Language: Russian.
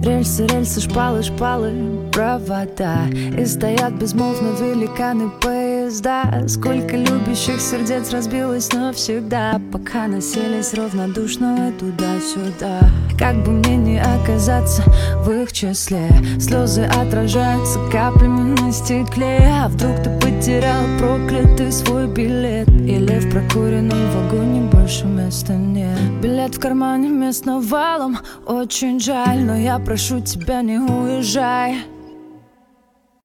Рельсы, рельсы, шпалы, шпалы, провода. И стоят безмолвно великаны поезда. Сколько любящих сердец разбилось навсегда, пока носились равнодушно туда-сюда. Как бы мне не оказаться в их числе, слезы отражаются каплями на стекле. А вдруг ты потерял проклятый свой билет, или в прокуренном вагоне больше места нет? Билет в кармане, мест навалом, очень жаль, но я прошу тебя, не уезжай.